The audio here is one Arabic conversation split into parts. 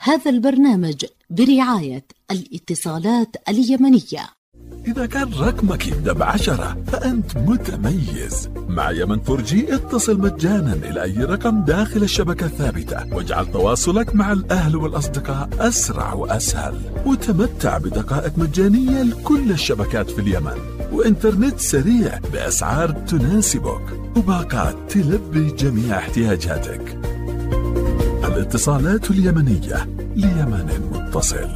هذا البرنامج برعاية الاتصالات اليمنية. إذا كان رقمك يبدأ ب10 فأنت متميز. مع يمن 4G اتصل مجانا إلى أي رقم داخل الشبكة الثابتة، واجعل تواصلك مع الأهل والأصدقاء أسرع وأسهل، وتمتع بدقائق مجانية لكل الشبكات في اليمن، وإنترنت سريع بأسعار تناسبك، وباقات تلبي جميع احتياجاتك. الاتصالات اليمنية ليمن متصل.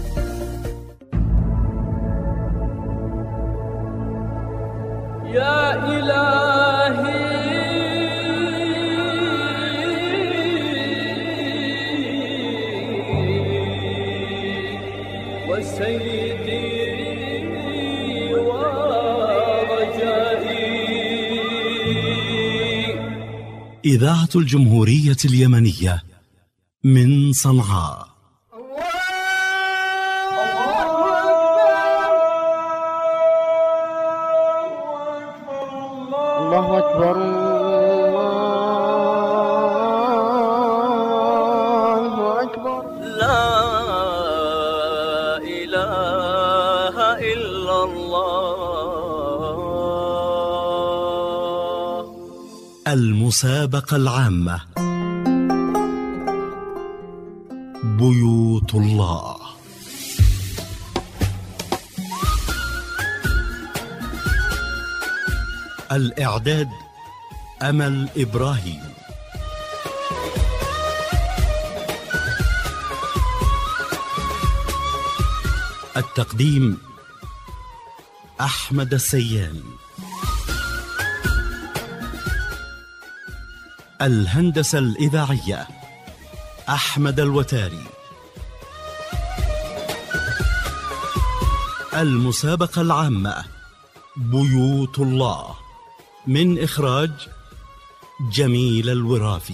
يا إلهي وسيدي ورجائي. إذاعة الجمهورية اليمنية من صنعاء. الله أكبر الله أكبر. لا إله إلا الله. المسابقة العامة بيوت الله. الإعداد أمل إبراهيم. التقديم أحمد السياني. الهندسة الإذاعية أحمد الوتاري. المسابقة العامة بيوت الله من إخراج جميل الورافي.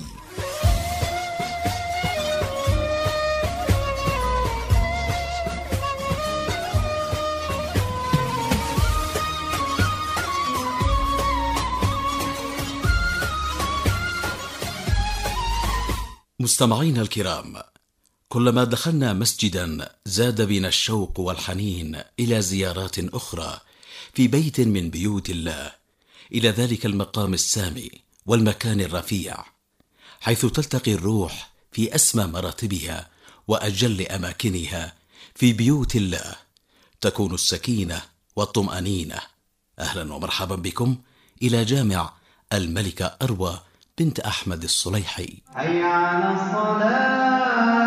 مستمعينا الكرام، كلما دخلنا مسجدا زاد بنا الشوق والحنين إلى زيارات أخرى في بيت من بيوت الله، إلى ذلك المقام السامي والمكان الرفيع، حيث تلتقي الروح في أسمى مراتبها وأجل أماكنها. في بيوت الله تكون السكينة والطمأنينة. أهلا ومرحبا بكم إلى جامع الملكة أروى بنت أحمد الصليحي. حي على الصلاة.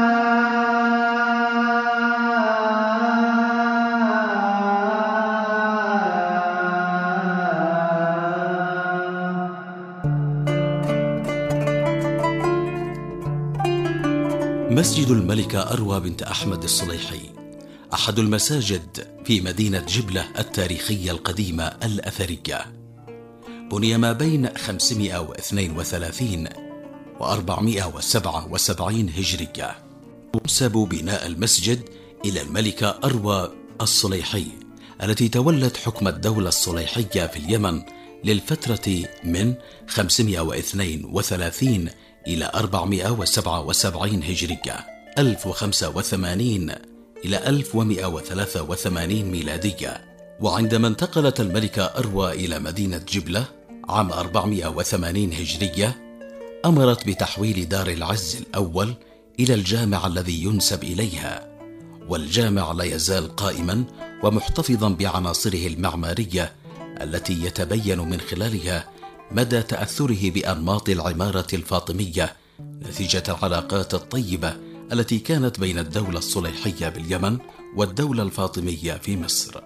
مسجد الملكة أروى بنت أحمد الصليحي أحد المساجد في مدينة جبلة التاريخية القديمة الأثرية. بني ما بين 532 و 477 هجرية. ينسب بناء المسجد إلى الملكة أروى الصليحي التي تولت حكم الدولة الصليحية في اليمن للفترة من 532 إلى 477 هجرية، 1085 إلى 1183 ميلادية. وعندما انتقلت الملكة أروى إلى مدينة جبلة عام 480 هجرية، أمرت بتحويل دار العز الأول إلى الجامع الذي ينسب إليها، والجامع لا يزال قائما ومحتفظا بعناصره المعمارية التي يتبين من خلالها مدى تأثره بأنماط العمارة الفاطمية نتيجة العلاقات الطيبة التي كانت بين الدولة الصليحية باليمن والدولة الفاطمية في مصر.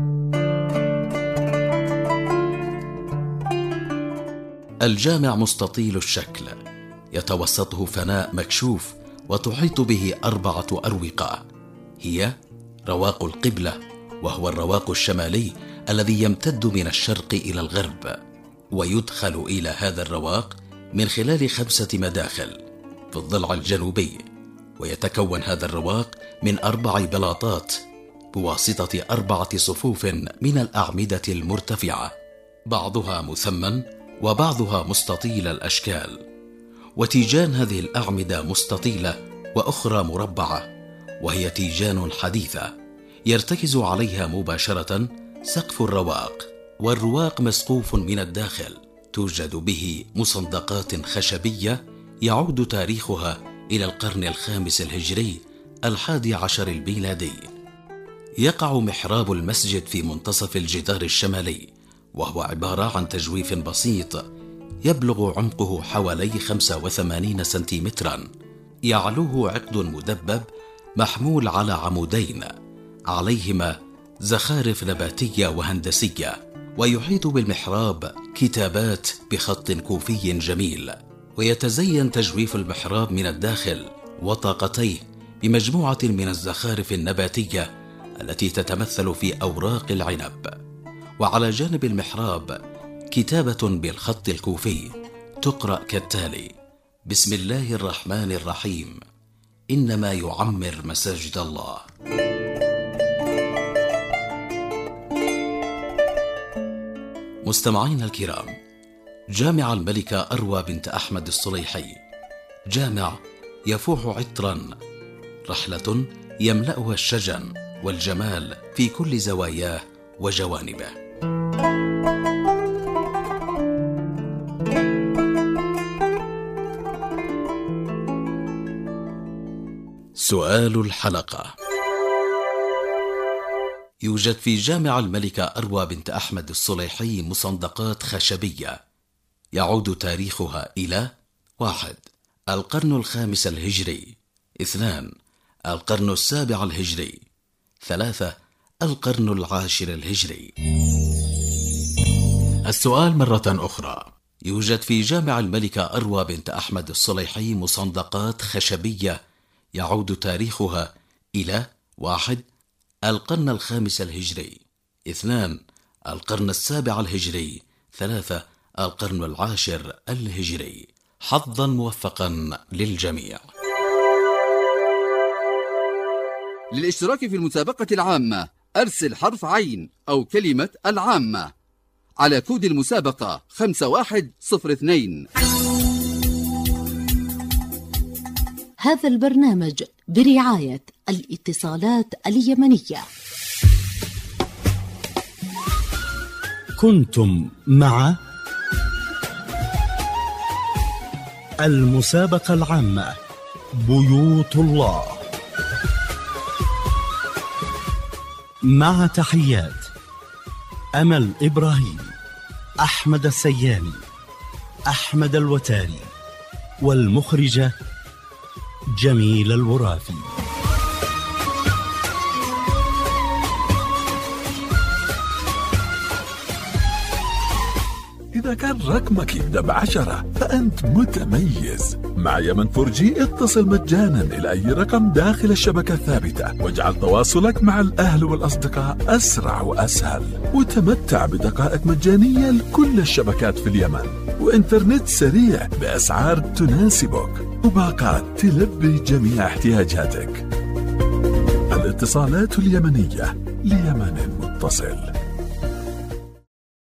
الجامع مستطيل الشكل، يتوسطه فناء مكشوف وتحيط به 4 أروقة، هي رواق القبلة، وهو الرواق الشمالي الذي يمتد من الشرق إلى الغرب، ويدخل إلى هذا الرواق من خلال 5 مداخل في الضلع الجنوبي. ويتكون هذا الرواق من 4 بلاطات بواسطة 4 صفوف من الأعمدة المرتفعة، بعضها مثمن وبعضها مستطيل الأشكال، وتيجان هذه الأعمدة مستطيلة وأخرى مربعة، وهي تيجان حديثة يرتكز عليها مباشرة سقف الرواق، والرواق مسقوف من الداخل، توجد به مصندقات خشبية يعود تاريخها إلى القرن الخامس الهجري 11 الميلادي. يقع محراب المسجد في منتصف الجدار الشمالي، وهو عبارة عن تجويف بسيط يبلغ عمقه حوالي 85 سنتيمترا، يعلوه عقد مدبب محمول على عمودين عليهما زخارف نباتية وهندسية، ويحيط بالمحراب كتابات بخط كوفي جميل. ويتزين تجويف المحراب من الداخل وطاقتيه بمجموعة من الزخارف النباتية التي تتمثل في أوراق العنب. وعلى جانب المحراب كتابة بالخط الكوفي تقرأ كالتالي: بسم الله الرحمن الرحيم، إنما يعمر مساجد الله. مستمعين الكرام، جامع الملكة أروى بنت أحمد الصليحي جامع يفوح عطرا، رحلة يملأها الشجن والجمال في كل زواياه وجوانبه. سؤال الحلقة: يوجد في جامع الملكة أروى بنت أحمد الصليحي مصندقات خشبية يعود تاريخها إلى: 1. القرن الخامس الهجري، 2. القرن السابع الهجري، 3. القرن العاشر الهجري. السؤال مرة أخرى: يوجد في جامع الملكة أروى بنت أحمد الصليحي مصندقات خشبية يعود تاريخها إلى: 1. القرن الخامس الهجري، 2. القرن السابع الهجري، 3. القرن العاشر الهجري. حظا موفقا للجميع. للاشتراك في المسابقة العامة أرسل حرف عين أو كلمة العامة على كود المسابقة 5102. هذا البرنامج برعاية الاتصالات اليمنية. كنتم مع المسابقة العامة بيوت الله، مع تحيات أمل إبراهيم، أحمد السياني، أحمد الوتاري، والمخرجة جميل الورافي. إذا كان رقمك يبدأ ب10 فأنت متميز. مع يمن 4G اتصل مجانا إلى أي رقم داخل الشبكة الثابتة، واجعل تواصلك مع الأهل والأصدقاء أسرع وأسهل، وتمتع بدقائق مجانية لكل الشبكات في اليمن، وإنترنت سريع بأسعار تناسبك، وباقات تلبي جميع احتياجاتك. الاتصالات اليمنية ليمن متصل.